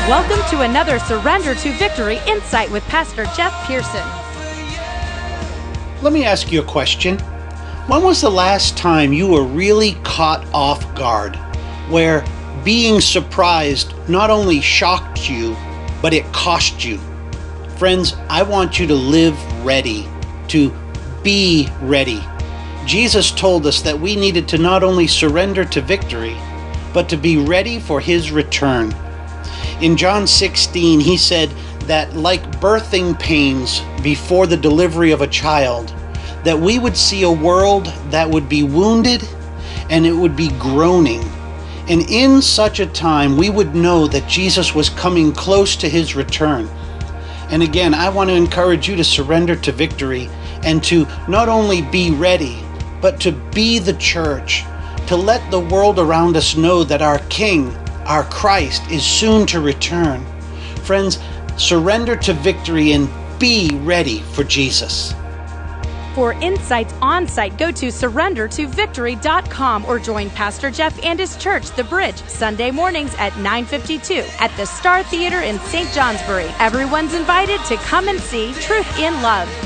Welcome to another Surrender to Victory Insight with Pastor Jeff Pearson. Let me ask you a question. When was the last time you were really caught off guard, where being surprised not only shocked you, but it cost you? Friends, I want you to live ready, to be ready. Jesus told us that we needed to not only surrender to victory, but to be ready for His return. In John 16, He said that like birthing pains before the delivery of a child, that we would see a world that would be wounded and it would be groaning. And in such a time, we would know that Jesus was coming close to His return. And again, I want to encourage you to surrender to victory and to not only be ready, but to be the church, to let the world around us know that our King, our Christ, is soon to return. Friends, surrender to victory and be ready for Jesus. For insights on site, go to surrendertovictory.com or join Pastor Jeff and his church, The Bridge, Sunday mornings at 9:52 at the Star Theater in St. Johnsbury. Everyone's invited to come and see Truth in Love.